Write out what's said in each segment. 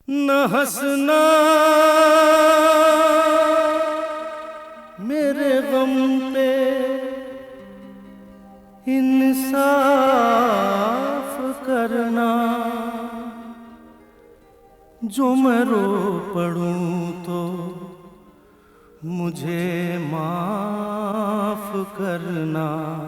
न हंसना मेरे गम पे, इंसाफ करना। जो मैं रो पड़ूं तो मुझे माफ करना।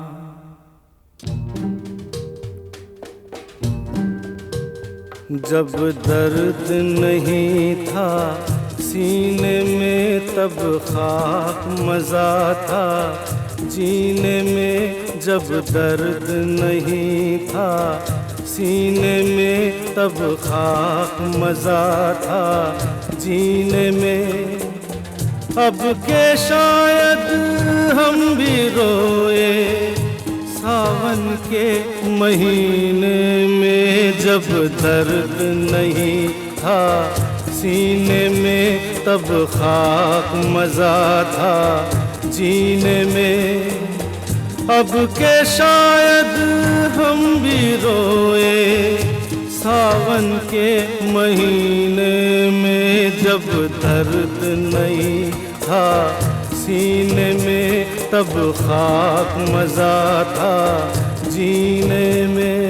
जब दर्द नहीं था सीने में तब खाक मज़ा था जीने में। जब दर्द नहीं था सीने में तब खाक मज़ा था जीने में। अब के शायद हम भी रोए सावन के महीने में। जब दर्द नहीं था सीने में तब खाक मज़ा था जीने में। अब के शायद हम भी रोए सावन के महीने में। जब दर्द नहीं था सीने में तब खाक मज़ा था जीने में।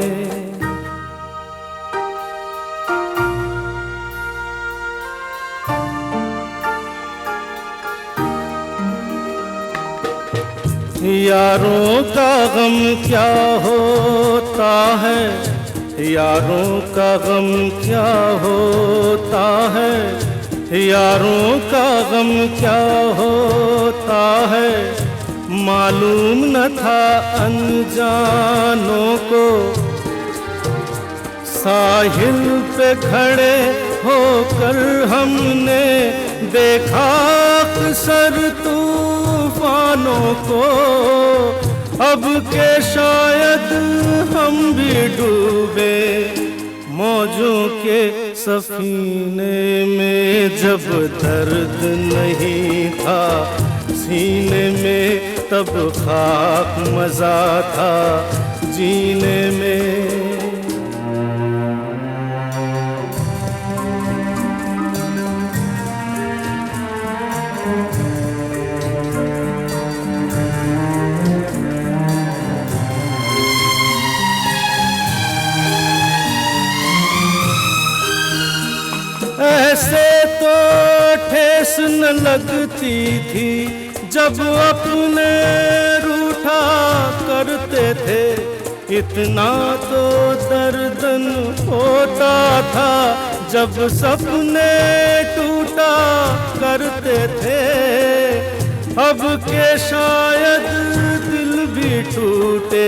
यारों का गम क्या होता है, यारों का गम क्या होता है। यारों का गम क्या होता है मालूम न था अनजानों को। साहिल पे खड़े होकर हमने देखा अक्सर तूफानों को। अब के शायद हम भी डूबे मौजों के सफीने में। जब दर्द नहीं था सीने में तब खाक मज़ा था जीने में। ऐसे तो ठेस न लगती थी जब अपने रूठा करते थे। इतना तो दर्दन होता था जब सपने टूटा करते थे। अब के शायद दिल भी टूटे,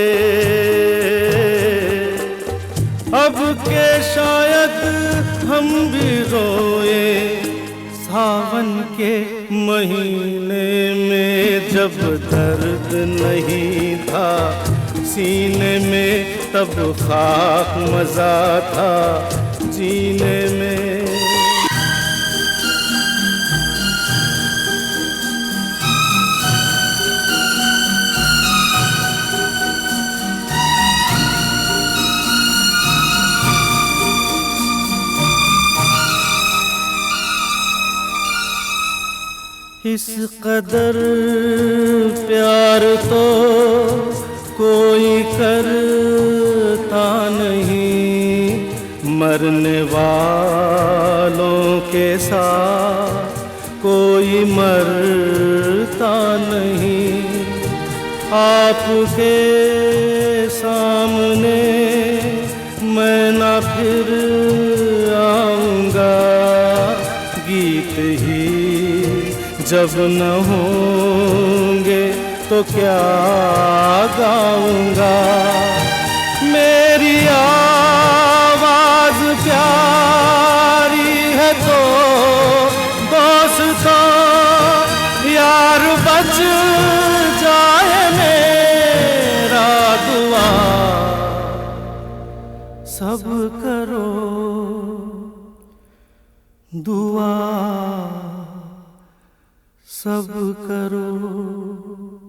अब के शायद हम भी रोए सावन के महीने में। जब दर्द नहीं था सीने में तब खाक मज़ा था जीने में। इस कदर प्यार तो कोई करता नहीं, मरने वालों के साथ कोई मरता नहीं। आपके सामने मैं ना फिर आऊँगा, गीत ही जब न होंगे तो क्या गाऊंगा। मेरी आवाज प्यारी है तो दोस्तों यार बच जाए मेरा दुआ सब करो दुआ सब करो।